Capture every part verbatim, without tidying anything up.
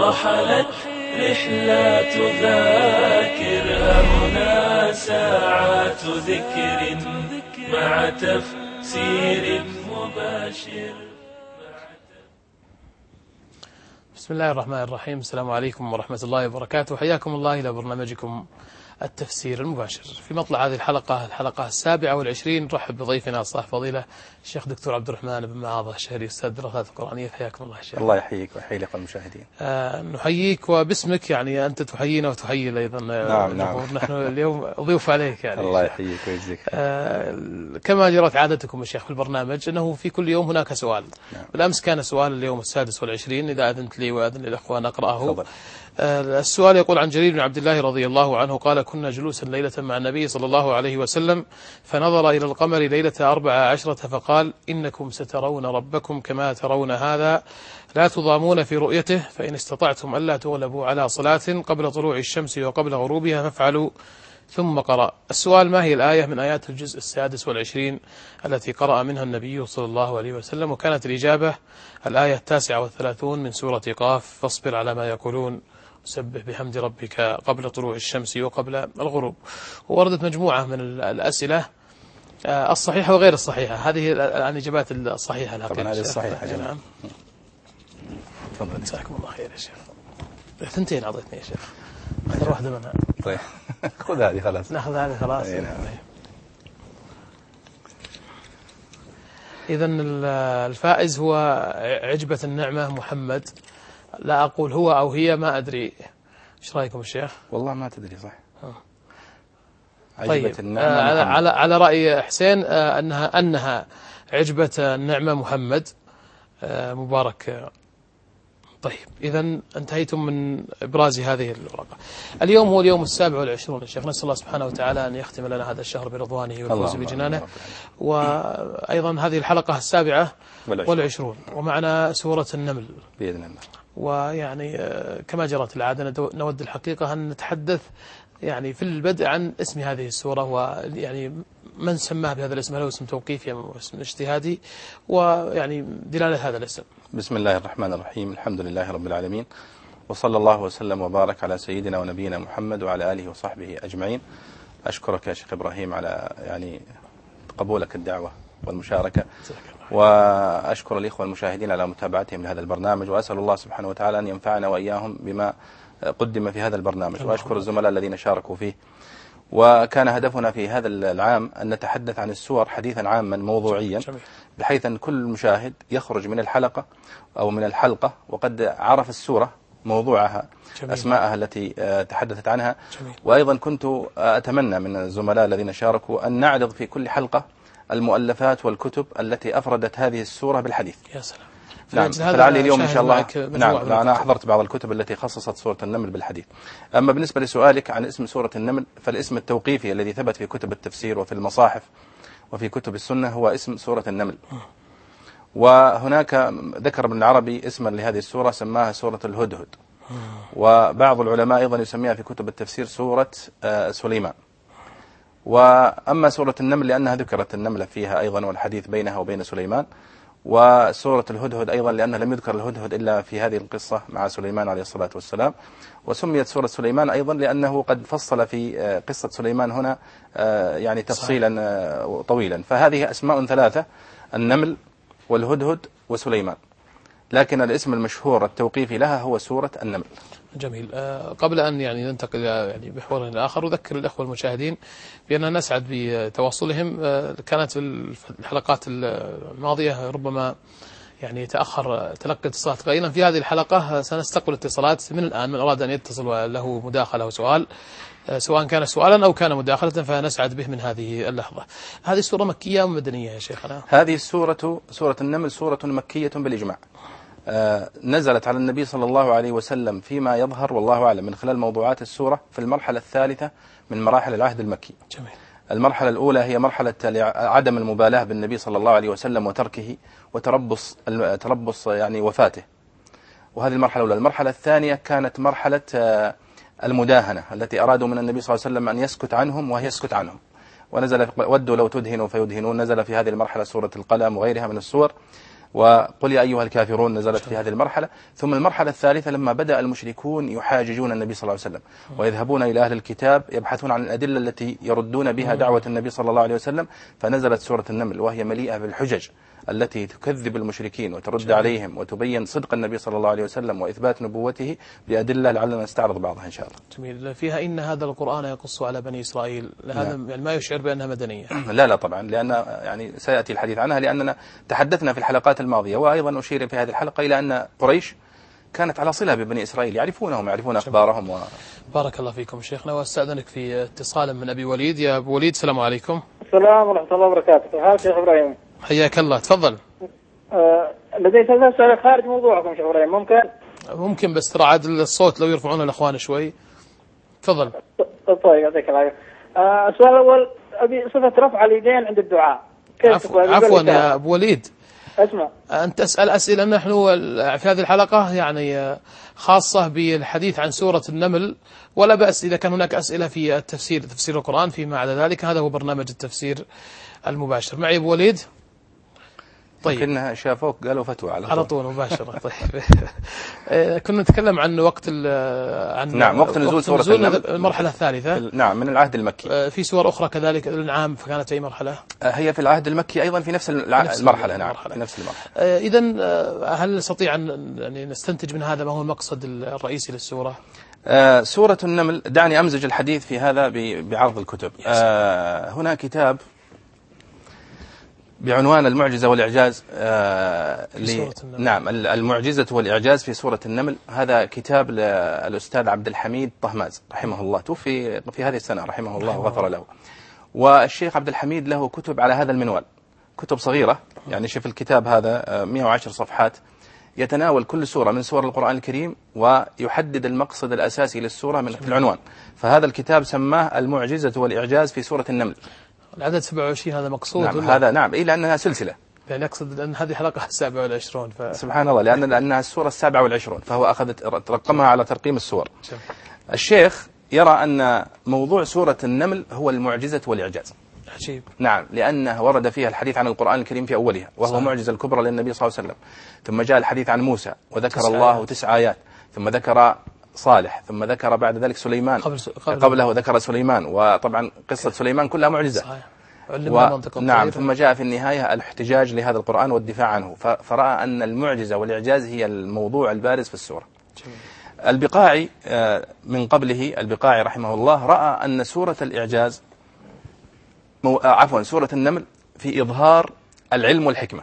رحلت رحلات ذاكر هنا ساعات ذكر مع تفسير مباشر. بسم الله الرحمن الرحيم. السلام عليكم ورحمة الله وبركاته. حياكم الله إلى برنامجكم التفسير المباشر. في مطلع هذه الحلقة الحلقة السابعة والعشرين نرحب بضيفنا صاحب فضيلة الشيخ دكتور عبد الرحمن بن معاض الشهري أستاذ الدراسات القرآنية. حياكم الله الشيخ. الله يحييك ويحيي لك المشاهدين. آه نحييك وباسمك، يعني أنت تحيينا وتحيي أيضا. نعم نعم. نحن اليوم ضيوف عليك يعني. الله يحييك ويجزيك. آه كما جرت عادتكم يا شيخ في البرنامج أنه في كل يوم هناك سؤال. نعم. بالأمس كان سؤال اليوم السادس والعشرين، إذا أذنت لي وأذن للأخوان أقرأه. فضل. السؤال يقول عن جرير بن عبد الله رضي الله عنه قال: كنا جلوسا ليلة مع النبي صلى الله عليه وسلم فنظر إلى القمر ليلة أربع عشرة فقال: إنكم سترون ربكم كما ترون هذا، لا تضامون في رؤيته، فإن استطعتم ألا تغلبوا على صلاة قبل طلوع الشمس وقبل غروبها فافعلوا. ثم قرأ. السؤال: ما هي الآية من آيات الجزء السادس والعشرين التي قرأ منها النبي صلى الله عليه وسلم؟ وكانت الإجابة الآية التاسعة والثلاثون من سورة قاف: فاصبر على ما يقولون سبح بحمد ربك قبل طلوع الشمس وقبل الغروب. ووردت مجموعة من الأسئلة الصحيحة وغير الصحيحة. هذه الإجابات الصحيحة الحقيقة. طبعا هذه الصحيحة. نعم. تفضل. جزاكم الله خير يا شيخ. ثنتين أعطيتني يا شيخ. أخذ واحدة منها. طيب خذ هذه خلاص. نأخذ هذه خلاص. نعم. إذن الفائز هو عجبة النعمة محمد. لا أقول هو أو هي، ما أدري. إيش رأيكم الشيخ؟ والله ما تدري صح. عجبة طيب. النعمة آه على على رأي حسين آه أنها أنها عجبة النعمة محمد آه مبارك. طيب إذن انتهيتم من إبراز هذه الورقة. اليوم هو اليوم السابع والعشرون الشيخ. نسأل الله سبحانه وتعالى أن يختم لنا هذا الشهر برضوانه والفوز بجنانه. وأيضا هذه الحلقة السابعة والعشرون ومعنا سورة النمل بإذن الله. ويعني كما جرت العادة نود الحقيقة أن نتحدث يعني في البدء عن اسم هذه السورة، ويعني من سماه بهذا الاسم، هل هو اسم توقيفي أم اسم اجتهادي، ويعني دلالة هذا الاسم. بسم الله الرحمن الرحيم. الحمد لله رب العالمين، وصلى الله وسلم وبارك على سيدنا ونبينا محمد وعلى آله وصحبه أجمعين. أشكرك يا شيخ إبراهيم على يعني قبولك الدعوة والمشاركة، وأشكر الإخوة المشاهدين على متابعتهم لهذا البرنامج، وأسأل الله سبحانه وتعالى أن ينفعنا وإياهم بما قدم في هذا البرنامج، وأشكر الزملاء الذين شاركوا فيه. وكان هدفنا في هذا العام أن نتحدث عن السور حديثا عاما موضوعيا، بحيث أن كل مشاهد يخرج من الحلقة أو من الحلقة وقد عرف السورة، موضوعها، جميل. أسماءها التي تحدثت عنها. جميل. وأيضا كنت أتمنى من الزملاء الذين شاركوا أن نعرض في كل حلقة المؤلفات والكتب التي أفردت هذه السورة بالحديث. يا سلام. نعم. فلعلي اليوم إن شاء الله نعم أنا أحضرت بعض الكتب التي خصصت سورة النمل بالحديث. أما بالنسبة لسؤالك عن اسم سورة النمل، فالاسم التوقيفي الذي ثبت في كتب التفسير وفي المصاحف وفي كتب السنة هو اسم سورة النمل. وهناك ذكر ابن العربي اسما لهذه السورة سماها سورة الهدهد، وبعض العلماء أيضا يسميها في كتب التفسير سورة سليمان. وأما سورة النمل لأنها ذكرت النملة فيها أيضا والحديث بينها وبين سليمان، وسورة الهدهد أيضا لأنه لم يذكر الهدهد إلا في هذه القصة مع سليمان عليه الصلاة والسلام. وسميت سورة سليمان أيضا لأنه قد فصل في قصة سليمان هنا يعني تفصيلا طويلا. فهذه أسماء ثلاثة: النمل والهدهد وسليمان، لكن الاسم المشهور التوقيفي لها هو سورة النمل. جميل. أه قبل أن يعني ننتقل يعني بحوار آخر، أذكر الأخوة المشاهدين بأننا نسعد بتواصلهم. أه كانت الحلقات الماضية ربما يعني تأخر تلقي اتصالات قليلا. في هذه الحلقة سنستقبل اتصالات من الآن، من أراد أن يتصل وله مداخلة أو سؤال، أه سواء كان سؤالا أو كان مداخلة، فنسعد به من هذه اللحظة. هذه السورة مكية أم مدنية يا شيخنا؟ هذه السورة سورة النمل سورة مكية بالإجماع. آه نزلت على النبي صلى الله عليه وسلم فيما يظهر والله أعلم من خلال موضوعات السورة في المرحلة الثالثة من مراحل العهد المكي. جميل. المرحلة الأولى هي مرحلة عدم المبالاة بالنبي صلى الله عليه وسلم وتركه وتربص تربص يعني وفاته، وهذه المرحلة الأولى. المرحلة الثانية كانت مرحلة آه المداهنة التي أرادوا من النبي صلى الله عليه وسلم أن يسكت عنهم وهي يسكت عنهم، ونزل ودوا لو تدهنوا فيدهنون. نزل في هذه المرحلة سورة القلم وغيرها من السور. وقل يا أيها الكافرون نزلت في هذه المرحلة. ثم المرحلة الثالثة لما بدأ المشركون يحاججون النبي صلى الله عليه وسلم ويذهبون إلى أهل الكتاب يبحثون عن الأدلة التي يردون بها دعوة النبي صلى الله عليه وسلم، فنزلت سورة النمل وهي مليئة بالحجج التي تكذب المشركين وترد جميل. عليهم وتبين صدق النبي صلى الله عليه وسلم وإثبات نبوته بأدلة لعلنا نستعرض بعضها إن شاء الله. جميل. فيها إن هذا القرآن يقص على بني إسرائيل، هذا نعم. يعني ما يشعر بأنها مدنية. لا لا طبعا، لأن يعني سيأتي الحديث عنها، لأننا تحدثنا في الحلقات الماضية وأيضا أشير في هذه الحلقة إلى أن قريش كانت على صلة ببني إسرائيل، يعرفونهم يعرفون أخبارهم و... بارك الله فيكم شيخنا، واستأذنك في اتصال من أبي وليد. يا أبو وليد السلام عليكم. السلام ورحمة الله وبركاته. هذا شيخ إبراهيم. حياك الله، تفضل. أه لدي ثلاث سؤال خارج موضوعكم شيخ إبراهيم، ممكن؟ ممكن، بس ترى عاد الصوت لو يرفعونه الأخوان شوي. تفضل. طيب يعطيك العافية. أه السؤال الأول، أبي صفة رفع اليدين عند الدعاء. كيف عفوا, عفوا يا أبو وليد. اسمع. أنت تسأل أسئلة، نحن في هذه الحلقة يعني خاصة بالحديث عن سورة النمل، ولا بأس إذا كان هناك أسئلة في التفسير تفسير القرآن فيما عدا ذلك، هذا هو برنامج التفسير المباشر. معي أبو وليد. طيب كنا شافوك قالوا فتوى على طول, على طول مباشرة. طيب كنا نتكلم عن وقت عن نعم وقت نزول سورة النمل المرحلة الثالثة. نعم من العهد المكي. في سور أخرى كذلك الأنعام، فكانت أي مرحلة؟ هي في العهد المكي أيضا في نفس المرحلة. نعم في نفس المرحلة. إذن هل نستطيع أن يعني نستنتج من هذا ما هو المقصد الرئيسي للسورة؟ آه سورة النمل، دعني أمزج الحديث في هذا بعرض الكتب. آه هنا كتاب بعنوان المعجزة والإعجاز. آه نعم المعجزة والإعجاز في سورة النمل. هذا كتاب للأستاذ عبد الحميد طهماز رحمه الله، توفي في هذه السنة رحمه الله وغفر له. والشيخ عبد الحميد له كتب على هذا المنوال، كتب صغيرة يعني. شوف الكتاب هذا مئة وعشر صفحات، يتناول كل سورة من سور القرآن الكريم ويحدد المقصد الأساسي للسورة من في العنوان. فهذا الكتاب سماه المعجزة والإعجاز في سورة النمل. العدد سبعة وعشرين هذا مقصود؟ نعم هذا نعم، إيه لأنها سلسلة، يعني أقصد أن هذه حلقة السابعة والعشرون. ف... سبحان الله، لأن لأنها السورة السابعة والعشرون، فهو أخذ ترقمها على ترقيم السور. الشيخ يرى أن موضوع سورة النمل هو المعجزة والإعجاز. عجيب. نعم، لأنه ورد فيها الحديث عن القرآن الكريم في أولها، وهو صحيح. معجزة الكبرى للنبي صلى الله عليه وسلم. ثم جاء الحديث عن موسى وذكر تسع الله آيات. تسع آيات. ثم ذكر صالح، ثم ذكر بعد ذلك سليمان قبل س... قبل قبله ذكر سليمان، وطبعا قصة سليمان كلها معجزة. صحيح. و... نعم، ثم جاء في النهاية الاحتجاج لهذا القرآن والدفاع عنه. ف... فرأى أن المعجزة والإعجاز هي الموضوع البارز في السورة. جميل. البقاعي من قبله، البقاعي رحمه الله، رأى أن سورة الإعجاز مو... عفوا سورة النمل في إظهار العلم والحكمة،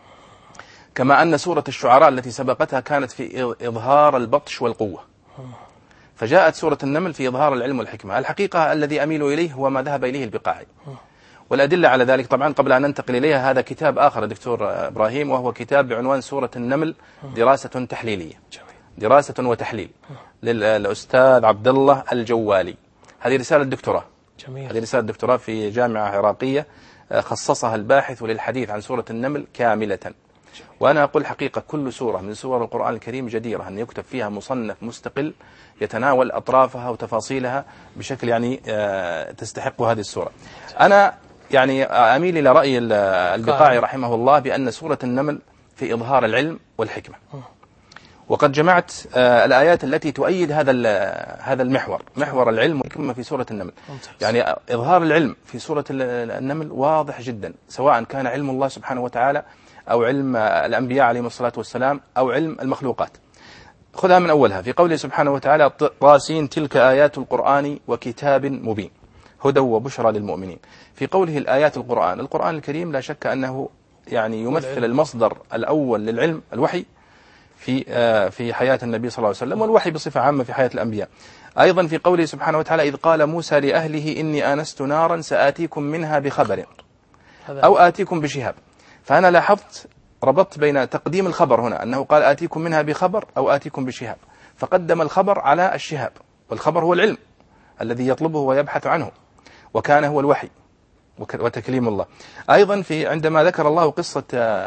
كما أن سورة الشعراء التي سبقتها كانت في إظهار البطش والقوة. فجاءت سورة النمل في إظهار العلم والحكمة. الحقيقة الذي أميل إليه هو ما ذهب إليه البقاعي، والأدلة على ذلك طبعا قبل أن ننتقل إليها هذا كتاب آخر دكتور إبراهيم، وهو كتاب بعنوان سورة النمل دراسة تحليلية، دراسة وتحليل للأستاذ عبد الله الجوالي. هذه رسالة دكتوراه. جميل. هذه رسالة دكتوراه في جامعة عراقية خصصها الباحث للحديث عن سورة النمل كاملة. وأنا أقول حقيقة كل سورة من سور القرآن الكريم جديرة أن يكتب فيها مصنف مستقل يتناول أطرافها وتفاصيلها بشكل يعني تستحق هذه السورة. أنا يعني أميل إلى رأي البقاعي رحمه الله بأن سورة النمل في إظهار العلم والحكمة، وقد جمعت الآيات التي تؤيد هذا هذا المحور، محور العلم والحكمة في سورة النمل. يعني إظهار العلم في سورة النمل واضح جدا، سواء كان علم الله سبحانه وتعالى أو علم الأنبياء عليهم الصلاة والسلام أو علم المخلوقات. خذها من أولها في قوله سبحانه وتعالى: طاسين تلك آيات القرآن وكتاب مبين هدى وبشرى للمؤمنين. في قوله الآيات القرآن، القرآن الكريم لا شك أنه يعني يمثل المصدر الأول للعلم، الوحي في في حياة النبي صلى الله عليه وسلم، والوحي بصفة عامة في حياة الأنبياء. أيضا في قوله سبحانه وتعالى: إذ قال موسى لأهله إني آنست نارا سآتيكم منها بخبر أو آتيكم بشهاب. فأنا لاحظت ربطت بين تقديم الخبر هنا، أنه قال آتيكم منها بخبر أو آتيكم بشهاب، فقدم الخبر على الشهاب، والخبر هو العلم الذي يطلبه ويبحث عنه، وكان هو الوحي وتكليم الله. أيضا في عندما ذكر الله قصة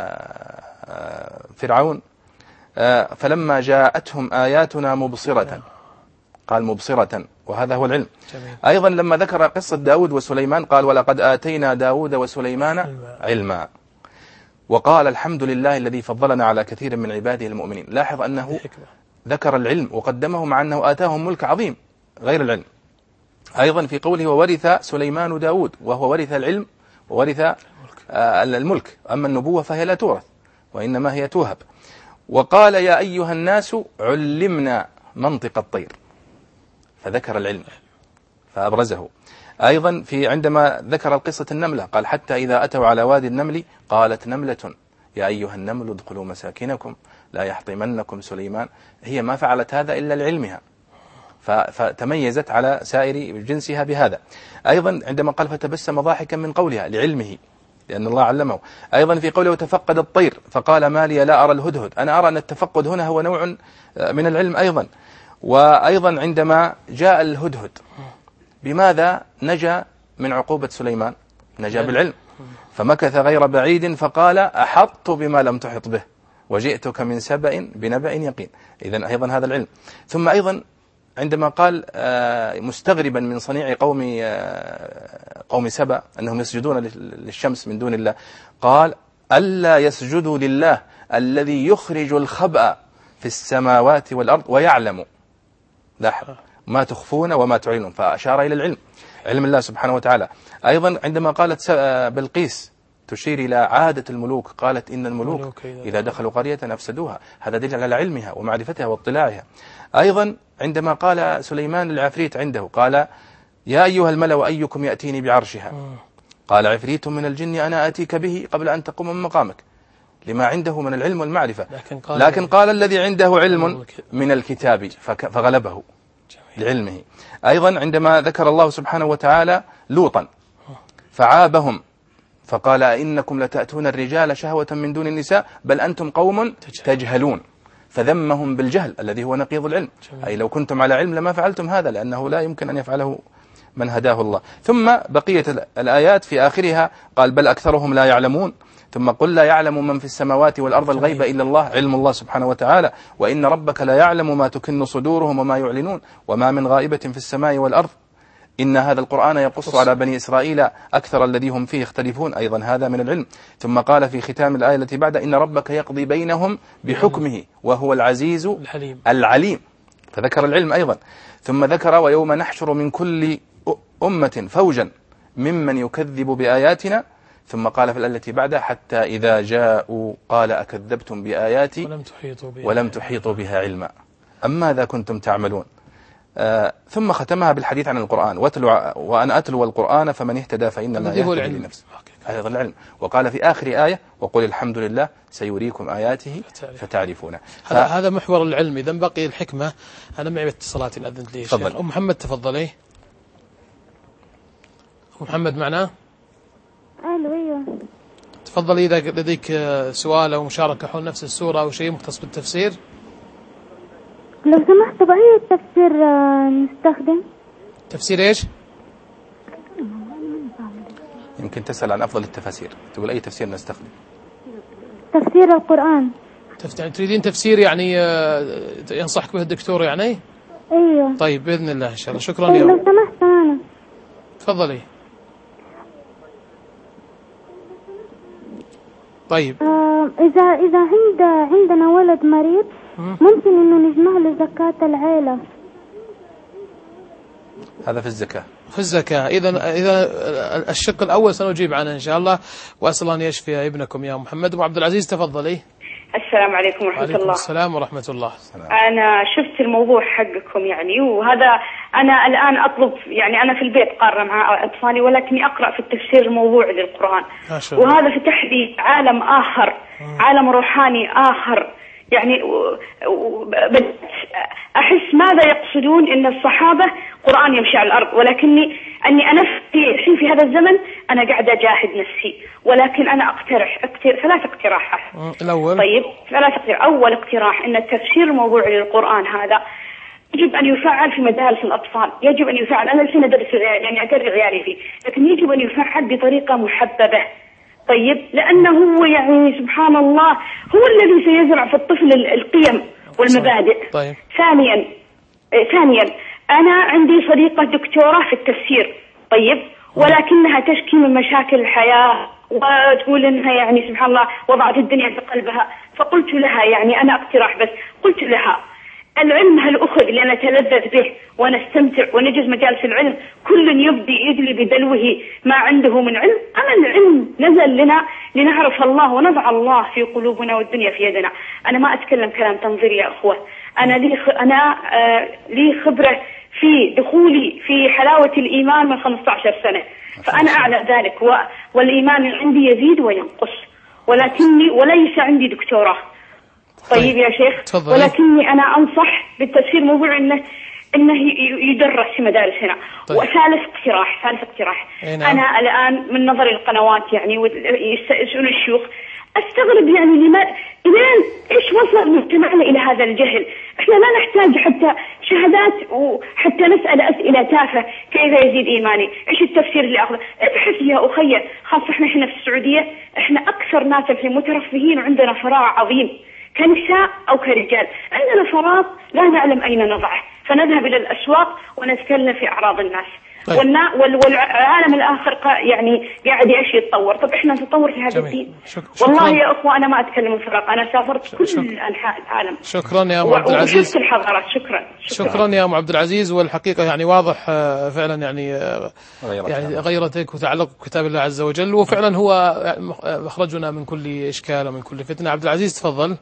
فرعون: فلما جاءتهم آياتنا مبصرة، قال مبصرة، وهذا هو العلم. جميل. أيضا لما ذكر قصة داود وسليمان قال: ولقد آتينا داود وسليمان علما. وقال الحمد لله الذي فضلنا على كثير من عباده المؤمنين. لاحظ أنه ذكر العلم وقدمه مع أنه آتاهم ملك عظيم غير العلم. أيضا في قوله وورث سليمان داود، وهو ورث العلم وورث الملك، أما النبوة فهي لا تورث وإنما هي توهب. وقال يا أيها الناس علمنا منطق الطير، فذكر العلم فأبرزه. أيضا في عندما ذكر القصة النملة قال حتى إذا أتوا على وادي النمل قالت نملة يا أيها النمل ادخلوا مساكنكم لا يحطمنكم سليمان. هي ما فعلت هذا إلا لعلمها، فتميزت على سائر جنسها بهذا. أيضا عندما قال فتبسم ضاحكا من قولها لعلمه، لأن الله علمه. أيضا في قوله وتفقد الطير فقال ما لي لا أرى الهدهد، أنا أرى أن التفقد هنا هو نوع من العلم أيضا. وأيضا عندما جاء الهدهد بماذا نجا من عقوبة سليمان؟ نجا بالعلم، فمكث غير بعيد فقال أحطت بما لم تحط به وجئتك من سبأ بنبأ يقين. إذن أيضا هذا العلم. ثم أيضا عندما قال مستغربا من صنيع قوم قوم سبأ أنهم يسجدون للشمس من دون الله، قال ألا يسجدوا لله الذي يخرج الخبأ في السماوات والأرض ويعلم لاحظ ما تخفون وما تعلنون، فأشار إلى العلم، علم الله سبحانه وتعالى. أيضا عندما قالت بلقيس تشير إلى عادة الملوك، قالت إن الملوك إذا دخلوا قرية أفسدوها، هذا دليل على علمها ومعرفتها واطلاعها. أيضا عندما قال سليمان العفريت عنده قال يا أيها الملأ أيكم يأتيني بعرشها، قال عفريت من الجن أنا آتيك به قبل أن تقوم من مقامك، لما عنده من العلم والمعرفة. لكن قال, لكن قال الذي عنده علم من الكتاب فغلبه لعلمه. أيضا عندما ذكر الله سبحانه وتعالى لوطا فعابهم فقال إنكم لتأتون الرجال شهوة من دون النساء بل أنتم قوم تجهلون، فذمهم بالجهل الذي هو نقيض العلم. أي لو كنتم على علم لما فعلتم هذا، لأنه لا يمكن أن يفعله من هداه الله. ثم بقية الآيات في آخرها قال بل أكثرهم لا يعلمون، ثم قل لا يعلم من في السماوات والأرض الغيب إلا الله، علم الله سبحانه وتعالى، وإن ربك لا يعلم ما تكن صدورهم وما يعلنون وما من غائبة في السماء والأرض إن هذا القرآن يقص على بني إسرائيل أكثر الذي هم فيه يختلفون، أيضا هذا من العلم. ثم قال في ختام الآية التي بعد إن ربك يقضي بينهم بحكمه وهو العزيز الحليم. العليم، فذكر العلم أيضا. ثم ذكر ويوم نحشر من كل أمة فوجا ممن يكذب بآياتنا، ثم قال في الآية التي بعدها حتى إذا جاءوا قال أكذبتم بآياتي ولم تحيطوا بها, ولم تحيطوا بها علما أم ماذا كنتم تعملون. آه ثم ختمها بالحديث عن القرآن واتلو وأنا أتلو القرآن فمن اهتدى فإنما يهتدي لنفسه، هذا العلم. وقال في آخر آية وقل الحمد لله سيريكم آياته فتعرفونه. ف... هذا محور العلم. إذن بقي الحكمة. أنا معي اتصالات إن أذنت لي شيخ. أم محمد تفضلي. أم محمد معنا؟ ألو أيوه تفضلي. إذا لديك سؤال أو مشاركة حول نفس السورة أو شيء مختص بالتفسير. لو سمحت بأي تفسير نستخدم؟ تفسير إيش؟ يمكن تسأل عن أفضل التفاسير، تقول أي تفسير نستخدم؟ تفسير القرآن. تف... تريدين تفسير يعني ينصحك به الدكتور يعني؟ أيوه. طيب بإذن الله إن شاء الله. شكرا. طيب لو سمحت أنا. تفضلي. طيب. آه إذا إذا عند عندنا ولد مريض ممكن إنه نجمع له زكاة العيلة. هذا في الزكاة. في الزكاة. إذا إذا الشق الأول سنجيب عنه إن شاء الله، وأسأل الله أن يشفي ابنكم يا محمد. أبو عبد العزيز تفضلي. السلام عليكم ورحمة الله. وعليكم السلام ورحمة الله. أنا شفت الموضوع حقكم يعني، وهذا أنا الآن أطلب يعني أنا في البيت قارة مع أطفالي ولكني أقرأ في التفسير الموضوعي للقرآن، وهذا فتح لي عالم آخر، عالم روحاني آخر يعني. بدأت أحس ماذا يقصدون إن الصحابة قرآن يمشي على الأرض، ولكني أني أنا في الحين في هذا الزمن أنا قاعدة أجاهد نفسي، ولكن أنا أقترح اقتر... ثلاث اقتراحات. الأول. طيب ثلاث اقتراح. أول اقتراح إن التفسير الموضوعي للقرآن هذا يجب أن يفعل في مدارس الأطفال، يجب أن يفعل. أنا الحين أدرس يعني أدرس عيالي فيه، لكن يجب أن يفعل بطريقة محببة. طيب لأنه هو يعني سبحان الله هو الذي سيزرع في الطفل القيم والمبادئ. طيب. ثانيا ثانيا أنا عندي صديقة دكتورة في التفسير، طيب ولكنها تشكي من مشاكل الحياة وتقول انها يعني سبحان الله وضعت الدنيا في قلبها. فقلت لها يعني انا اقتراح بس، قلت لها العلم هل أخذ لنتلذذ به ونستمتع ونجز مجالس العلم، كل يبدي يدلي بدلوه ما عنده من علم، أما العلم نزل لنا لنعرف الله ونضع الله في قلوبنا والدنيا في يدنا. أنا ما أتكلم كلام تنظيري يا أخوة، أنا لي خ... أنا آه لي خبرة في دخولي في حلاوة الإيمان من خمسة عشر سنة، فأنا أعلم ذلك، و... والإيمان عندي يزيد وينقص، ولكني وليس عندي دكتوراه. طيب يا شيخ تفضل. ولكني أنا أنصح بالتفسير موضوع أنه أنه يدرس في مدارسنا. طيب. وثالث اقتراح ثالث اقتراح نعم. أنا الآن من نظر القنوات يعني ويسألون الشيوخ أستغرب يعني لما إلين إيش وصل مجتمعنا إلى هذا الجهل؟ إحنا لا نحتاج حتى شهادات وحتى نسأل أسئلة تافهة كيف يزيد إيماني؟ إيش التفسير اللي أخذه؟ ابحث يا أخي، خاصة إحنا هنا في السعودية إحنا أكثر ناس في مترفهين وعندنا فراغ عظيم كنساء أو كرجال، عندنا فراغ لا نعلم أين نضعه، فنذهب إلى الأسواق ونتكلم في أعراض الناس. طيب. والعالم الآخر يعني قاعد يعيش يتطور، طب إحنا نتطور في هذا الدين. شك... والله يا أخوة أنا ما أتكلم من فراغ، أنا سافرت كل شك... أنحاء العالم. شكرا يا أم عبد العزيز. وشفت الحضارات. شكرا. شكرا شكرا يا أم عبد العزيز. والحقيقة يعني واضح فعلا يعني يعني غيرتك وتعلق بكتاب الله عز وجل، وفعلا هو مخرجنا من كل إشكال ومن كل فتنة. عبد العزيز تفضل.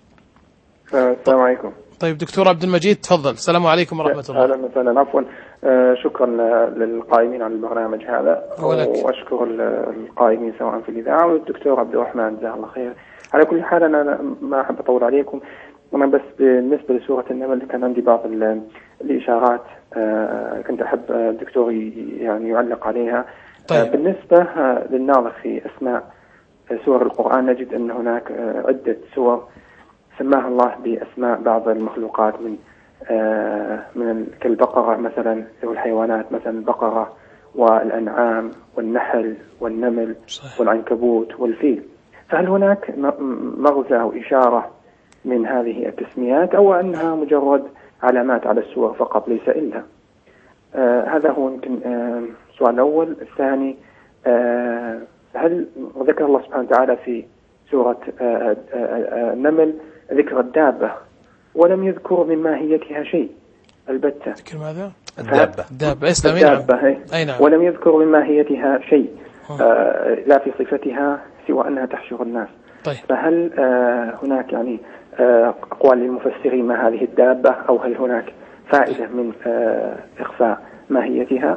السلام عليكم. طيب دكتور عبد المجيد تفضل. السلام عليكم ورحمة الله. أهلا وسهلا. عفوا شكرا للقائمين على البرنامج هذا، وأشكر القائمين سواء في الإذاعة والدكتور عبد الرحمن جزاه الله خير. على كل حال أنا ما أحب أطول عليكم، أنا بس بالنسبة لسورة النمل كان عندي بعض الإشارات كنت أحب الدكتور يعني يعلق عليها. طيب. بالنسبة للناظر في أسماء سور القرآن نجد أن هناك عدة سور سماها الله بأسماء بعض المخلوقات من آه من كالبقرة مثلا، والحيوانات مثلا البقرة والأنعام والنحل والنمل صحيح. والعنكبوت والفيل. فهل هناك مغزى أو إشارة من هذه التسميات، أو أنها مجرد علامات على السور فقط ليس إلا؟ آه هذا هو يمكن آه السؤال الأول. الثاني آه هل ذكر الله سبحانه وتعالى في سورة آه آه النمل ذكر الدابة ولم يذكر من ماهيتها شيء البتة؟ ذكر ماذا؟ الدابة. الدابة اسلام الدابة أي نعم. ولم يذكر من ماهيتها شيء آه لا في صفتها سوى أنها تحشر الناس. طيب. فهل آه هناك يعني آه أقوال للمفسرين ما هذه الدابة، أو هل هناك فائدة من آه إخفاء ماهيتها؟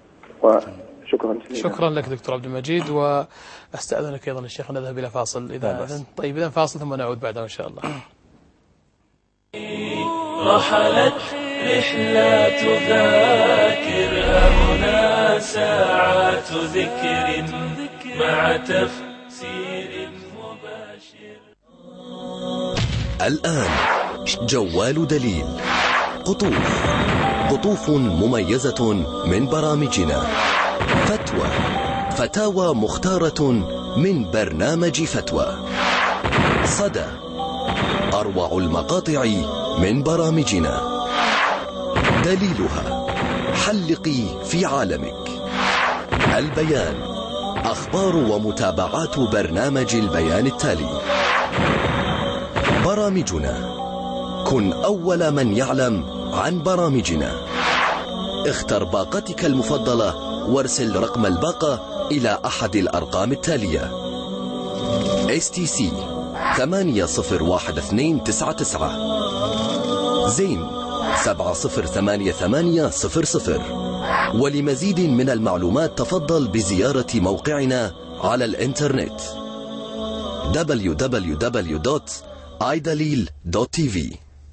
وشكرا شكرا لك دكتور عبد المجيد. وأستأذنك أيضا الشيخ نذهب إلى فاصل إذا أذن. طيب إذا فاصل ثم نعود بعدها إن شاء الله. رحلت رحلات ذاكر هنا ساعات ذكر مع تفسير مباشر. الآن جوال دليل، قطوف قطوف مميزة من برامجنا، فتوى فتاوى مختارة من برنامج فتوى، صدى أروع المقاطع من برامجنا، دليلها حلقي في عالمك، البيان أخبار ومتابعات برنامج البيان التالي، برامجنا كن أول من يعلم عن برامجنا، اختر باقتك المفضلة وارسل رقم الباقة إلى أحد الأرقام التالية: إس تي سي ثمانية صفر واحد اثنين تسعة تسعة، زين سبعة صفر ثمانية ثمانية صفر صفر. ولمزيد من المعلومات تفضل بزيارة موقعنا على الإنترنت دبليو دبليو دبليو دوت آي دليل دوت تي في.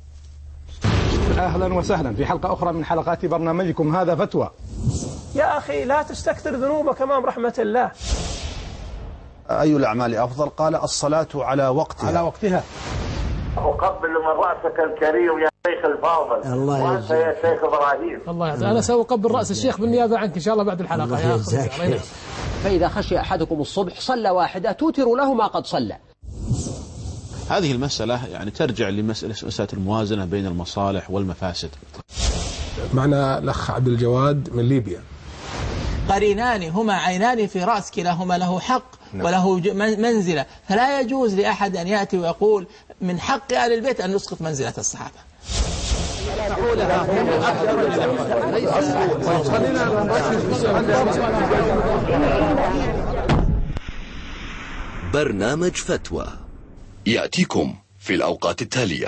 أهلا وسهلا في حلقة أخرى من حلقات برنامجكم هذا فتوى. يا أخي لا تستكثر ذنوبك أمام رحمة الله. أي الأعمال أفضل؟ قال الصلاة على وقتها. على وقتها. أقبل من رأسك الكريم يا شيخ الفاضل. الله وأنت يا شيخ إبراهيم. الله يعزك. أنا سأقبل رأس الشيخ بالنيابة عنك إن شاء الله بعد الحلقة. يا أخي. فإذا خشي أحدكم الصبح صلى واحدة توتر له ما قد صلى. هذه المسألة يعني ترجع لمسألة مسألة الموازنة بين المصالح والمفاسد. معنا الأخ عبد الجواد من ليبيا. قرينان هما عينان في رأس كلاهما له حق، وله منزلة، فلا يجوز لأحد أن يأتي ويقول من حق أهل البيت أن يسقط منزلة الصحابة. برنامج فتوى يأتيكم في الأوقات التالية: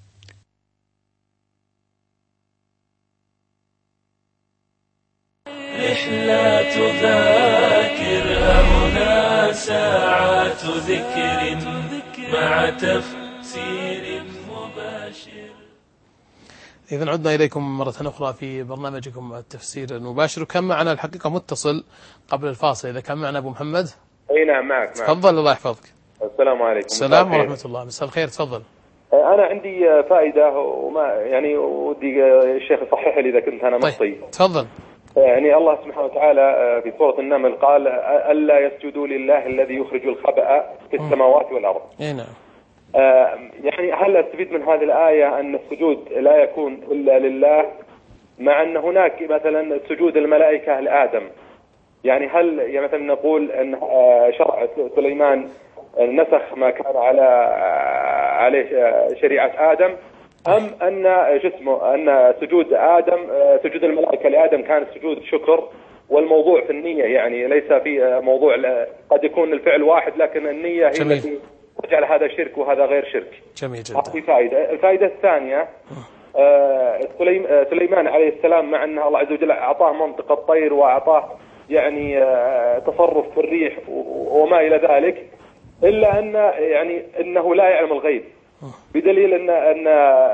رحلات ذاكر هنا ساعات ذكر مع تفسير مباشر. إذن عدنا إليكم مرة أخرى في برنامجكم التفسير المباشر، وكان معنا الحقيقة متصل قبل الفاصل. إذا كان معنا أبو محمد. أي نعم معك. تفضل الله يحفظك. السلام عليكم. السلام ورحمة الله. مساء الخير. تفضل. أنا عندي فائدة وما يعني ودي الشيخ يصحح لي إذا كنت أنا مخطئ. طيب. تفضل. يعني الله سبحانه وتعالى في سورة النمل قال ألا يسجدوا لله الذي يخرج الخبأ في السماوات والأرض. أي نعم. يعني هل أستفيد من هذه الآية أن السجود لا يكون إلا لله، مع أن هناك مثلا سجود الملائكة لآدم؟ يعني هل يعني مثلا نقول أن شرع سليمان نسخ ما كان على عليه شريعة آدم، أم أن جسمه أن سجود آدم سجود الملائكة لآدم كان سجود شكر، والموضوع في النية، يعني ليس في موضوع قد يكون الفعل واحد لكن النية هي جميل. التي تجعل هذا شرك وهذا غير شرك. جميل جدا. هذه فائدة. الفائدة الثانية آه سليمان عليه السلام مع أن الله عز وجل أعطاه منطق الطير وأعطاه يعني آه تصرف في الريح وما إلى ذلك، إلا أن يعني أنه لا يعلم الغيب، بدليل أن أن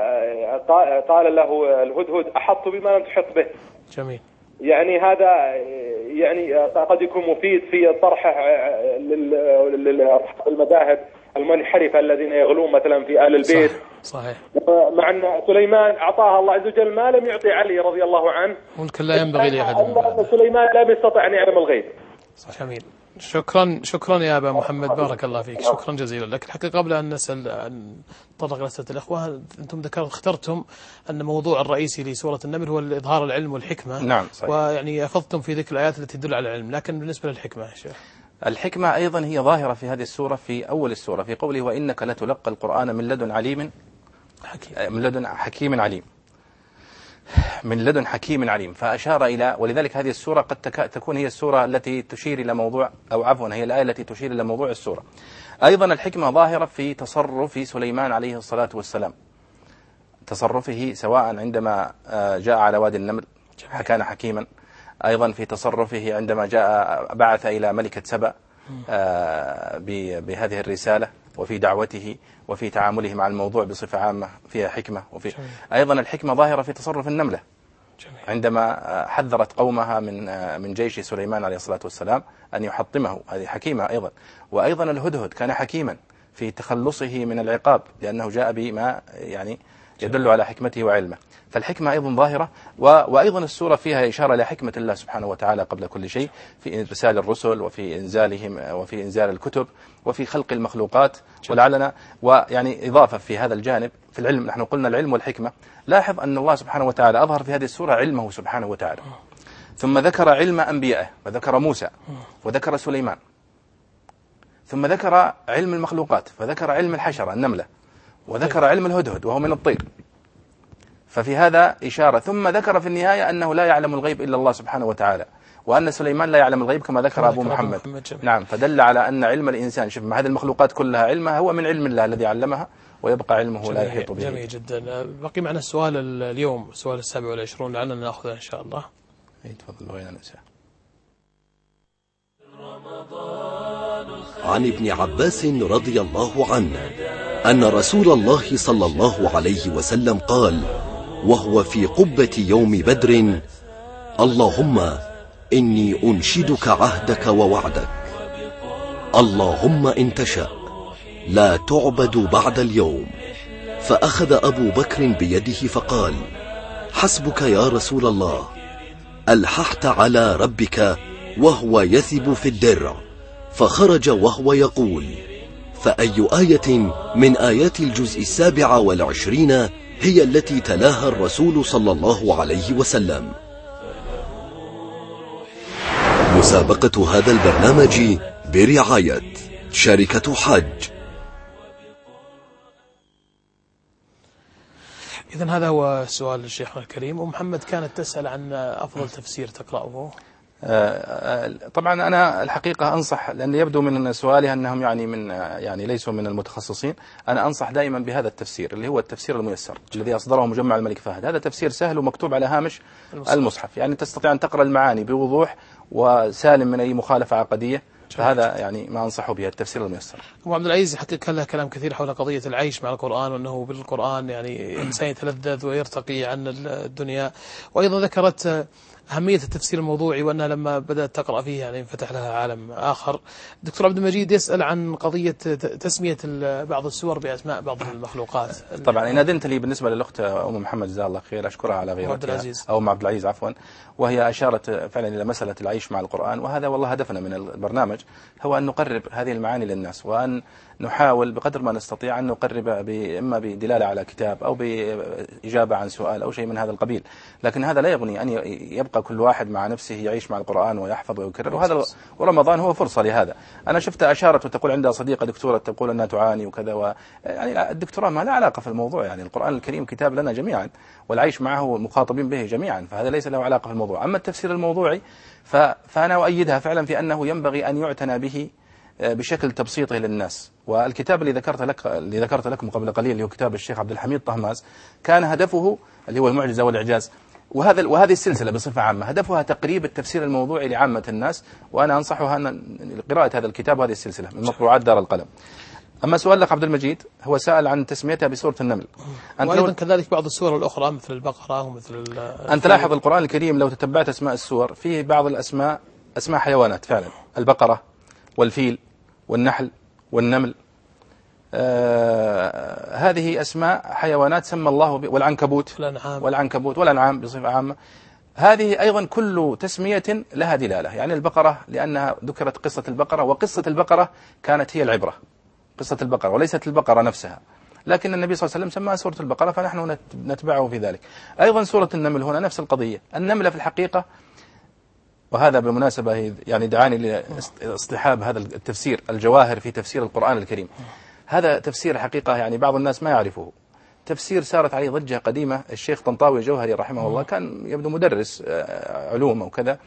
قال له الهدهد أحط بما لم تحط به. جميل. يعني هذا يعني قد يكون مفيد في طرحه لأصحاب المذاهب المنحرفة الذين يغلون مثلا في آل البيت. صحيح. مع أن سليمان أعطاها الله عز وجل ما لم يعطي علي رضي الله عنه. ممكن لا ينبغي لأحد. أن سليمان لم يستطع أن يعلم الغيب. جميل. شكرا شكرا يا أبا محمد، بارك الله فيك، شكرا جزيلا لك. الحقيقة قبل أن نسأل أن نتطرق لأسئلة الأخوة، أنتم ذكرت اخترتم أن الموضوع الرئيسي لسورة النمل هو إظهار العلم والحكمة. نعم صحيح. ويعني أخذتم في ذكر الآيات التي تدل على العلم، لكن بالنسبة للحكمة يا شيخ. الحكمة أيضا هي ظاهرة في هذه السورة، في أول السورة في قوله وإنك لتلقى القرآن من لدن عليم حكيم، من لدن حكيم عليم، من لدن حكيم عليم. فأشار إلى، ولذلك هذه السورة قد تكون هي السورة التي تشير إلى موضوع، أو عفوا هي الآية التي تشير إلى موضوع السورة. أيضا الحكمة ظاهرة في تصرف سليمان عليه الصلاة والسلام، تصرفه سواء عندما جاء على وادي النمل كان حكيما، أيضا في تصرفه عندما جاء بعث إلى ملكة سبأ بهذه الرسالة، وفي دعوته، وفي تعامله مع الموضوع بصفة عامة فيها حكمة. وفي أيضا الحكمة ظاهرة في تصرف النملة عندما حذرت قومها من من جيش سليمان عليه الصلاة والسلام أن يحطمه، هذه حكيمة أيضا. وأيضا الهدهد كان حكيما في تخلصه من العقاب، لأنه جاء بما يعني يدل على حكمته وعلمه. فالحكمة أيضا ظاهرة، وأيضا السورة فيها إشارة إلى حكمة الله سبحانه وتعالى قبل كل شيء في إرسال الرسل، وفي إنزالهم، وفي إنزال الكتب، وفي خلق المخلوقات، ولعلنا ويعني إضافة في هذا الجانب في العلم. نحن قلنا العلم والحكمة. لاحظ أن الله سبحانه وتعالى أظهر في هذه السورة علمه سبحانه وتعالى، ثم ذكر علم أنبيائه، وذكر موسى، وذكر سليمان، ثم ذكر علم المخلوقات، فذكر علم الحشرة النملة، وذكر علم الهدهد وهو من الطير. ففي هذا إشارة. ثم ذكر في النهاية أنه لا يعلم الغيب إلا الله سبحانه وتعالى، وأن سليمان لا يعلم الغيب كما ذكر أبو محمد. نعم. فدل على أن علم الإنسان، شوف، مع هذه المخلوقات كلها علمها هو من علم الله الذي علمها، ويبقى علمه لا يحيط به. جميل جدا. بقي معنا السؤال اليوم، السؤال السابع والعشرون، لعلنا نأخذه إن شاء الله. تفضل بغينا ننسى. عن ابن عباس رضي الله عنه أن رسول الله صلى الله عليه وسلم قال وهو في قبة يوم بدر: اللهم إني أنشدك عهدك ووعدك، اللهم إن تشأ لا تعبد بعد اليوم. فأخذ أبو بكر بيده فقال: حسبك يا رسول الله، ألححت على ربك وهو يثب في الدرع. فخرج وهو يقول: فأي آية من آيات الجزء السابع والعشرين هي التي تلاها الرسول صلى الله عليه وسلم؟ مسابقة هذا البرنامج برعاية شركة حج. إذن هذا هو سؤال الشيخ الكريم. ومحمد كانت تسأل عن أفضل تفسير تقرأه. طبعا أنا الحقيقة أنصح، لأن يبدو من سؤالها أنهم يعني من يعني ليسوا من المتخصصين. أنا أنصح دائما بهذا التفسير اللي هو التفسير الميسر الذي أصدره مجمع الملك فهد. هذا تفسير سهل ومكتوب على هامش المصحف, المصحف. يعني تستطيع أن تقرأ المعاني بوضوح وسالم من أي مخالفة عقدية. فهذا يعني ما أنصح به التفسير الميسر. أبو عبد العزيز حقيقة له كلام كثير حول قضية العيش مع القرآن، وأنه بالقرآن يعني إنسان يتلذذ ويرتقي عن الدنيا. وأيضا ذكرت أهمية التفسير الموضوعي، وأنها لما بدأت تقرأ فيه يعني انفتح لها عالم آخر. الدكتور عبد المجيد يسأل عن قضية تسمية بعض السور بأسماء بعض المخلوقات. طبعا إن أذنت لي بالنسبة للأخت أم محمد جزاها الله خير، أشكرها على غيرتها، أو أم عبد العزيز عفوا، وهي أشارت فعلا إلى مسألة العيش مع القرآن. وهذا والله هدفنا من البرنامج هو أن نقرب هذه المعاني للناس، وأن نحاول بقدر ما نستطيع أن نقرب إما بدلالة على كتاب أو بإجابة عن سؤال أو شيء من هذا القبيل. لكن هذا لا يغني أن يبقى كل واحد مع نفسه يعيش مع القرآن ويحفظ ويكرر، وهذا ورمضان هو فرصة لهذا. أنا شفت أشارت وتقول عندها صديقة دكتورة تقول أنها تعاني وكذا، و يعني الدكتوراه ما لا علاقة في الموضوع. يعني القرآن الكريم كتاب لنا جميعا والعيش معه مخاطبين به جميعا، فهذا ليس له علاقة في الموضوع. أما التفسير الموضوعي فأنا أؤيدها فعلا في أنه ينبغي أن يعتنى به بشكل تبسيطه للناس. والكتاب اللي ذكرت لك اللي ذكرت لكم قبل قليل اللي هو كتاب الشيخ عبد الحميد طهماز، كان هدفه اللي هو المعجزة والإعجاز، وهذا وهذه السلسلة بصفة عامة هدفها تقريب التفسير الموضوعي لعامة الناس. وأنا أنصحها أن قراءة هذا الكتاب وهذه السلسلة من مطبوعات دار القلم. أما سؤال لك عبد المجيد هو سأل عن تسميتها بسورة النمل. وأيضا كذلك بعض السور الأخرى مثل البقرة ومثل أنت لاحظ القرآن الكريم لو تتبعت أسماء السور فيه بعض الأسماء أسماء حيوانات فعلا، البقرة والفيل والنحل والنمل. آه هذه أسماء حيوانات سمى الله ب... والعنكبوت والأنعام. والعنكبوت والأنعام بصفة عامة. هذه أيضا كل تسمية لها دلالة. يعني البقرة لأنها ذكرت قصة البقرة، وقصة البقرة كانت هي العبرة، قصة البقرة وليست البقرة نفسها، لكن النبي صلى الله عليه وسلم سماها سورة البقرة فنحن نتبعه في ذلك. أيضا سورة النمل هنا نفس القضية. النملة في الحقيقة، وهذا بالمناسبة يعني دعاني لاصطحاب هذا التفسير الجواهر في تفسير القرآن الكريم. هذا تفسير حقيقة يعني بعض الناس ما يعرفه، تفسير سارت عليه ضجة قديمة. الشيخ طنطاوي الجوهري رحمه الله كان يبدو مدرس علوم أو كذا،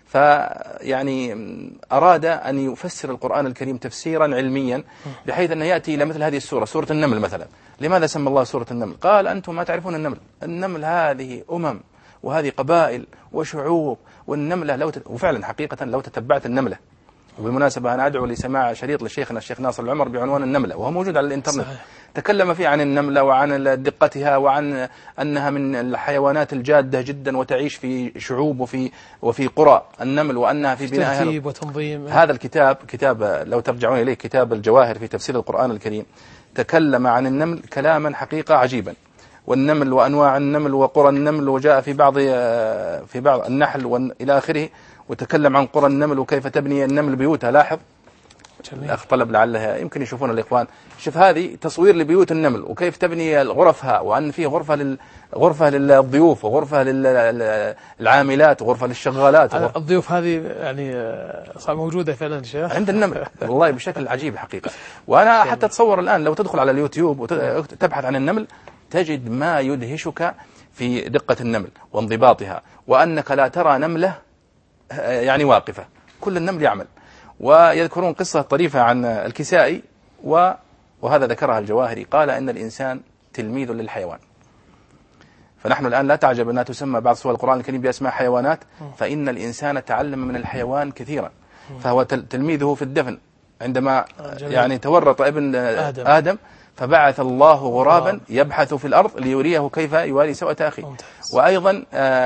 فيعني أراد أن يفسر القرآن الكريم تفسيرا علميا بحيث أنه يأتي إلى مثل هذه السورة، سورة النمل مثلا. لماذا سمى الله سورة النمل؟ قال أنتم ما تعرفون النمل. النمل هذه أمم وهذه قبائل وشعوب، والنملة لو تت... وفعلا حقيقة لو تتبعت النملة. وبالمناسبة أنا أدعو لسماع شريط لشيخنا الشيخ ناصر العمر بعنوان النملة، وهو موجود على الإنترنت. صحيح. تكلم فيه عن النملة وعن دقتها وعن أنها من الحيوانات الجادة جدا وتعيش في شعوب وفي وفي قرى النمل، وأنها في بناء ترتيب وتنظيم. هذا الكتاب كتاب لو ترجعون إليه كتاب الجواهر في تفسير القرآن الكريم، تكلم عن النمل كلاما حقيقة عجيبا، والنمل وأنواع النمل وقرى النمل، وجاء في بعض في بعض النحل وإلى آخره، وتكلم عن قرى النمل وكيف تبني النمل بيوتها. لاحظ الأخ طلب لعلها يمكن يشوفون الإخوان، شوف هذه تصوير لبيوت النمل وكيف تبني غرفها، وأن فيه غرفة لل غرفة للضيوف وغرفة للعاملات وغرفة للشغالات. وغرفة الضيوف هذه يعني صار موجودة فعلا شيخ عند النمل والله بشكل عجيب حقيقة. وأنا حتى تصور الآن لو تدخل على اليوتيوب وتبحث عن النمل تجد ما يدهشك في دقة النمل وانضباطها، وأنك لا ترى نملة يعني واقفة، كل النمل يعمل. ويذكرون قصة طريفة عن الكسائي وهذا ذكرها الجواهري، قال إن الإنسان تلميذ للحيوان. فنحن الآن لا تعجب أنها تسمى بعض سور القرآن الكريم بأسماء حيوانات، فإن الإنسان تعلم من الحيوان كثيرا، فهو تلميذه في الدفن عندما يعني تورط ابن آدم, آدم فبعث الله غرابا يبحث في الأرض ليريه كيف يواري سوءة أخيه. وأيضا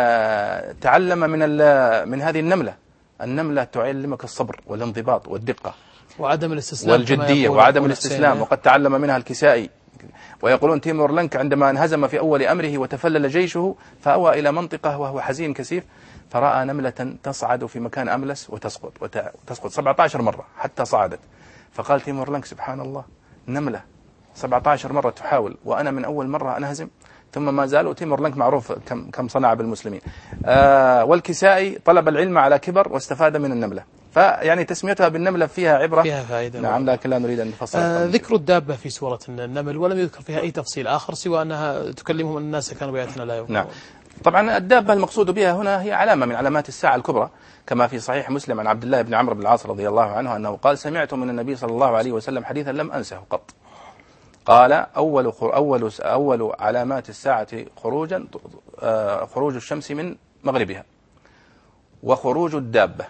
تعلم من من هذه النملة، النملة تعلمك الصبر والانضباط والدقة وعدم الاستسلام والجدية وعدم الاستسلام. وقد تعلم منها الكسائي. ويقولون تيمور لنك عندما انهزم في أول أمره وتفلل جيشه فأوى إلى منطقة وهو حزين كسيف، فرأى نملة تصعد في مكان أملس وتسقط وتسقط سبعة عشر مرة حتى صعدت، فقال تيمور لنك سبحان الله، نملة سبعة عشر مرة تحاول وأنا من أول مرة أنهزم. ثم ما زال. وتيمور لنك معروف كم كم صنع بالمسلمين. آه والكسائي طلب العلم على كبر واستفاد من النملة. فيعني تسميتها بالنملة فيها عبرة، فيها فائدة. نعم، لكن لا نريد أن نفصل. آه ذكر الدابة في سورة النمل ولم يذكر فيها أي تفصيل آخر سوى أنها تكلمهم أن الناس كانوا بآياتنا لا يؤمنون. نعم. طبعا الدابة المقصود بها هنا هي علامة من علامات الساعة الكبرى، كما في صحيح مسلم عن عبد الله بن عمرو بن العاص رضي الله عنه أنه قال: سمعت من النبي صلى الله عليه وسلم حديثا لم أنسه قط، قال: أول أول أول علامات الساعة خروجا خروج الشمس من مغربها وخروج الدابة،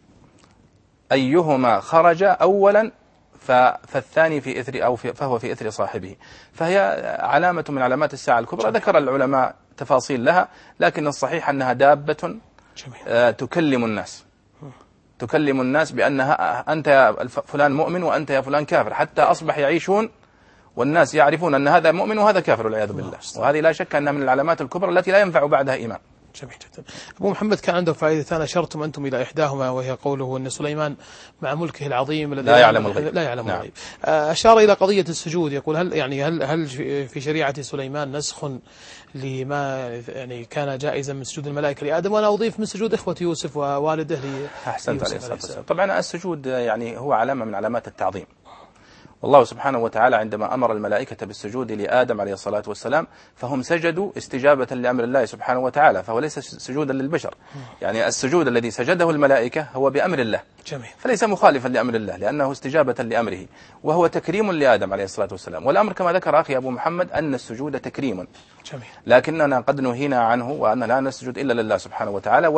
أيهما خرج أولا فالثاني في إثر أو في فهو في إثر صاحبه. فهي علامة من علامات الساعة الكبرى، ذكر العلماء تفاصيل لها، لكن الصحيح أنها دابة تكلم الناس تكلم الناس بأنها أنت يا فلان مؤمن وأنت يا فلان كافر، حتى أصبح يعيشون والناس يعرفون أن هذا مؤمن وهذا كافر والعياذ بالله. وهذه لا شك أنها من العلامات الكبرى التي لا ينفع بعدها إيمان. جميل جدا. أبو محمد، كان عنده فائدتان أشرتم أنتم إلى إحداهما، وهي قوله أن سليمان مع ملكه العظيم الذي لا يعلم الغيب لا يعلم نعم. الغيب. أشار إلى قضية السجود، يقول هل يعني هل هل في شريعة سليمان نسخ لما يعني كان جائزا من سجود الملائكة لآدم؟ وأنا أضيف من سجود إخوة يوسف ووالده ليوسف. أحسنت عليه الصلاة والسلام. طبعا السجود يعني هو علامة من علامات التعظيم، والله سبحانه وتعالى عندما أمر الملائكة بالسجود لآدم عليه الصلاة والسلام فهم سجدوا استجابة لأمر الله سبحانه وتعالى، فهو ليس سجودا للبشر. يعني السجود الذي سجده الملائكة هو بأمر الله، جميل. فليس مخالفا لأمر الله لأنه استجابة لأمره، وهو تكريم لآدم عليه الصلاة والسلام. والأمر كما ذكر أخي أبو محمد أن السجود تكريم، جميل. لكننا قد نهينا عنه وأن لا نسجد إلا لله سبحانه وتعالى.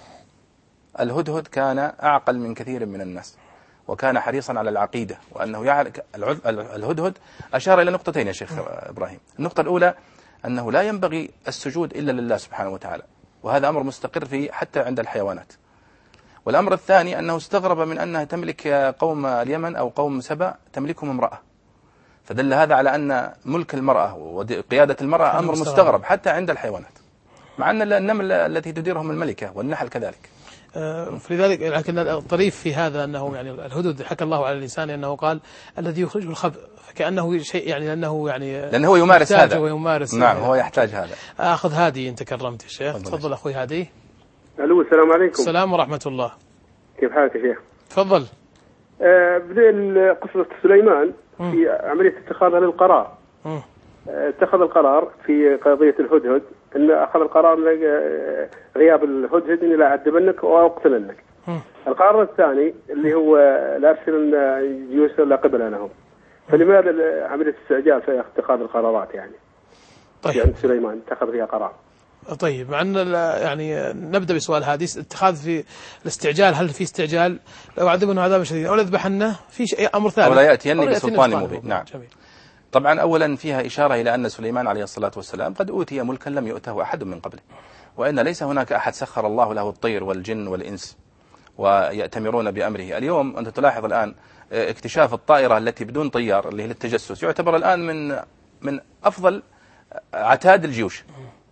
والهدهد كان أعقل من كثير من الناس، وكان حريصا على العقيدة، وأنه يعرف الهدهد أشار إلى نقطتين يا شيخ إبراهيم. النقطة الأولى أنه لا ينبغي السجود إلا لله سبحانه وتعالى، وهذا أمر مستقر في حتى عند الحيوانات. والأمر الثاني أنه استغرب من أنها تملك قوم اليمن أو قوم سبأ تملكهم امرأة، فدل هذا على أن ملك المرأة وقيادة المرأة أمر مستغرب حتى عند الحيوانات، مع أن النمل التي تديرهم الملكة والنحل كذلك. فلذلك لكن الطريف في هذا أنه يعني الهدهد حكى الله على لسانه أنه قال الذي يخرجه الخبء، فكأنه شيء يعني لأنه يعني لأنه هو يمارس هذا ويمارس نعم هو يحتاج هذا. أخذ هادي، أنت كرمت يا شيخ. تفضل أخوي هادي. ألو، السلام عليكم. السلام ورحمة الله. كيف حالك يا شيخ؟ تفضل. آه بدأ قصة سليمان في عملية اتخاذها للقرار. م. اتخذ القرار في قضية الهدهد أن أخذ القرار غياب الهدهد إني لا أعذبنك وأقتلنك. القرار الثاني اللي هو لا أرسل يوسف لا قبل لهم، فلماذا عملية استعجال في اتخاذ القرارات يعني؟ طيب. يعني سليمان اتخذ فيها قرار. طيب، مع أن يعني نبدأ بسؤال هذه، اتخاذ في الاستعجال، هل في استعجال لو عذبنا عذابا شديدا أو لذبحنه في شيء أمر ثالث أو لا يأتيني بسلطان مبين؟ نعم. جميل. طبعا أولا فيها إشارة إلى أن سليمان عليه الصلاة والسلام قد أوتي ملكا لم يؤته أحد من قبله، وإن ليس هناك أحد سخر الله له الطير والجن والإنس ويأتمرون بأمره. اليوم أنت تلاحظ الآن اكتشاف الطائرة التي بدون طيار اللي هي للتجسس يعتبر الآن من من أفضل عتاد الجيوش،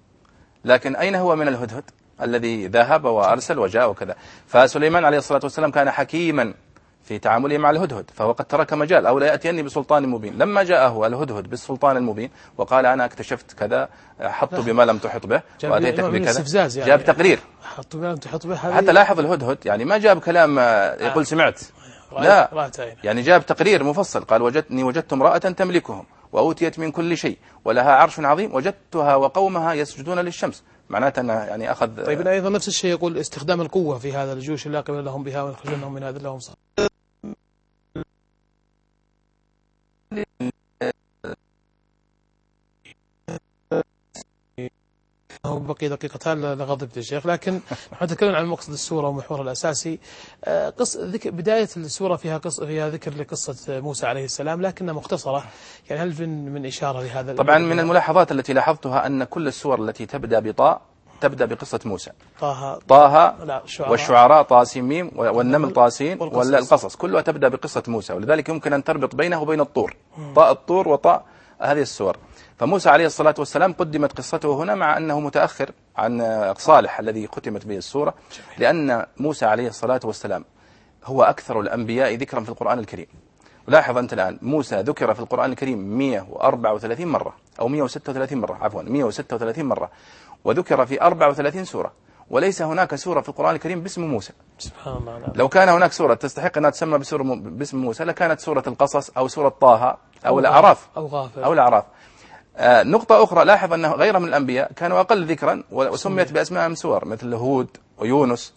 لكن أين هو من الهدهد الذي ذهب وأرسل وجاء وكذا؟ فسليمان عليه الصلاة والسلام كان حكيما في تعامله مع الهدهد، فهو قد ترك مجال أو لا يأتيني بسلطان مبين. لما جاءه الهدهد بالسلطان المبين وقال أنا اكتشفت كذا، حط بما لم تحط به وأتيتك بكذا، يعني جاب تقرير. حط بما لم تحط به. حتى لاحظ الهدهد يعني ما جاب كلام يقول سمعت، لا، يعني جاب تقرير مفصل. قال وجدتني وجدت امرأة تملكهم وأوتيت من كل شيء ولها عرش عظيم وجدتها وقومها يسجدون للشمس، معناته أنه يعني أخذ. طيب، أيضا نفس الشيء يقول استخدام القوة في هذا الجيوش لا قبل لهم بها ويخرجونهم من هذا لهم صار. هو بقي دقيقتان لغضبت الشيخ، لكن نحن نتكلم عن مقصد السورة ومحورها الأساسي. قص ذكر بداية السورة فيها قص فيها ذكر لقصة موسى عليه السلام، لكنها مختصرة. يعني هل من من إشارة لهذا؟ طبعا من الملاحظات التي لاحظتها أن كل السور التي تبدأ بطاء تبدأ بقصة موسى. طه طه والشعراء طاسين ميم والنمل طاسين والقصص كلها تبدأ بقصة موسى، ولذلك يمكن أن تربط بينه وبين الطور، طاء الطور وطاء هذه السور. فموسى عليه الصلاة والسلام قدمت قصته هنا مع أنه متأخر عن صالح الذي ختمت به السورة، لأن موسى عليه الصلاة والسلام هو أكثر الأنبياء ذكرا في القرآن الكريم. ولاحظ أنت الآن موسى ذكر في القرآن الكريم مئة وأربعة وثلاثين مرة أو مئة وستة وثلاثين مرة، عفوا مئة وستة وثلاثين مرة، وذكر في أربع وثلاثين سورة، وليس هناك سورة في القرآن الكريم باسم موسى. سبحان الله. لا. لو كان هناك سورة تستحق أنها تسمى بسورة باسم موسى لكانت سورة القصص أو سورة طه أو, أو الأعراف أو غافر أو الأعراف. آه نقطة أخرى، لاحظ أنه غير من الأنبياء كانوا أقل ذكرا وسميت بأسماء من سور مثل هود ويونس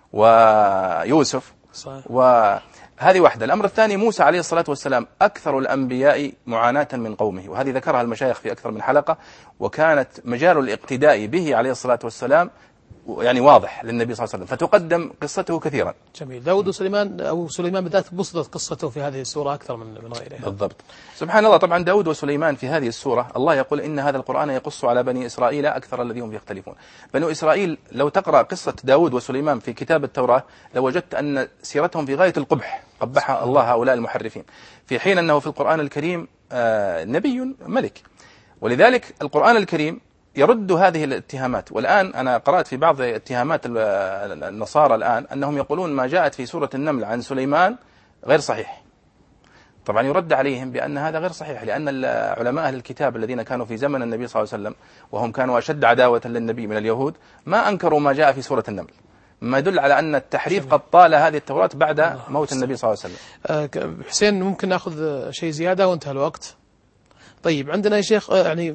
ويوسف. صحيح. وهذه واحدة. الأمر الثاني، موسى عليه الصلاة والسلام أكثر الأنبياء معاناة من قومه، وهذه ذكرها المشايخ في أكثر من حلقة، وكانت مجال الاقتداء به عليه الصلاة والسلام يعني واضح للنبي صلى الله عليه وسلم، فتقدم قصته كثيرا. جميل. داود وسليمان أو سليمان بالذات بسطت قصته في هذه السورة أكثر من من غيرها. بالضبط. سبحان الله. طبعا داود وسليمان في هذه السورة الله يقول إن هذا القرآن يقص على بني إسرائيل أكثر الذي هم يختلفون. بنو إسرائيل لو تقرأ قصة داود وسليمان في كتاب التوراة لوجدت أن سيرتهم في غاية القبح، قبح الله هؤلاء المحرفين، في حين أنه في القرآن الكريم آه نبي ملك. ولذلك القرآن الكريم يرد هذه الاتهامات. والآن أنا قرأت في بعض اتهامات النصارى الآن أنهم يقولون ما جاءت في سورة النمل عن سليمان غير صحيح. طبعا يرد عليهم بأن هذا غير صحيح، لأن علماء أهل الكتاب الذين كانوا في زمن النبي صلى الله عليه وسلم وهم كانوا أشد عداوة للنبي من اليهود ما أنكروا ما جاء في سورة النمل، ما يدل على أن التحريف قد طال هذه التوراة بعد موت النبي صلى الله عليه وسلم. حسين ممكن نأخذ شيء زيادة وانتهى الوقت؟ طيب عندنا يا شيخ يعني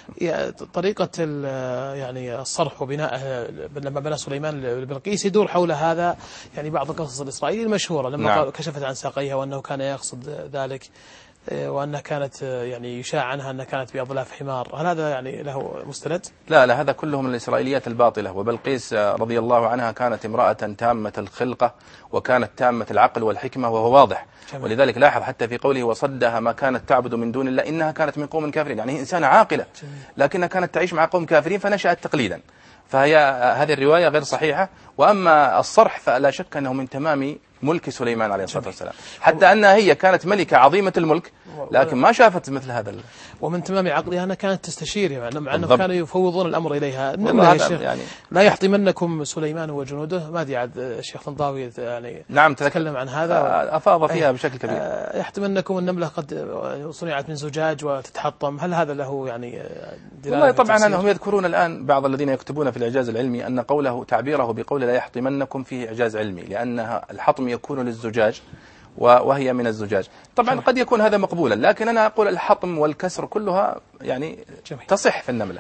طريقة يعني الصرح وبناء لما بنى سليمان لبلقيس يدور حول هذا يعني بعض القصص الإسرائيلية المشهورة لما نعم. كشفت عن ساقيها وأنه كان يقصد ذلك وأنها كانت يعني يشاع عنها أنها كانت بأظلاف حمار، هل هذا يعني له مستند؟ لا لا، هذا كله من الإسرائيليات الباطلة. وبلقيس رضي الله عنها كانت امرأة تامة الخلقة وكانت تامة العقل والحكمة وهو واضح. جميل. ولذلك لاحظ حتى في قوله وصدها ما كانت تعبد من دون الله إنها كانت من قوم كافرين، يعني هي إنسانة عاقلة لكنها كانت تعيش مع قوم كافرين فنشأت تقليدا. فهي هذه الرواية غير صحيحة. وأما الصرح فلا شك أنه من تمام ملك سليمان عليه الصلاة والسلام، حتى أنها هي كانت ملكة عظيمة الملك لكن ما شافت مثل هذا. ومن تمام عقلها أنها كانت تستشير يعني مع أنهم كانوا يفوضون الأمر إليها. يعني لا يحطمنكم سليمان وجنوده، ما أدري عاد الشيخ طنطاوي يعني نعم تكلم عن هذا أفاض فيها بشكل كبير. يحتمنكم النملة قد صنعت من زجاج وتتحطم، هل هذا له يعني والله طبعا أنهم يذكرون الآن بعض الذين يكتبون في الإعجاز العلمي أن قوله تعبيره بقول لا يحطمنكم فيه إعجاز علمي، لأنها الحطم يكون للزجاج وهي من الزجاج. طبعا قد يكون هذا مقبولا، لكن أنا أقول الحطم والكسر كلها يعني جميل. تصح في النملة.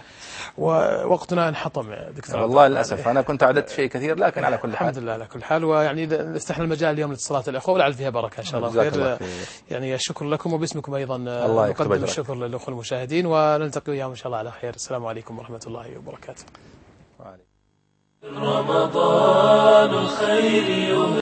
ووقتنا انحطم يا دكتور والله للأسف. أنا كنت أعددت شيء كثير لكن على كل حال الحمد لله على كل حال. ويعني استحنا المجال اليوم لاتصالات الأخوة ولعل فيها بركة إن شاء الله خير. الله يعني الشكر لكم وباسمكم أيضا نقدم الشكر للأخوة المشاهدين ونلتقي وياهم إن شاء الله على خير. السلام عليكم ورحمة الله وبركاته. رمضان الخير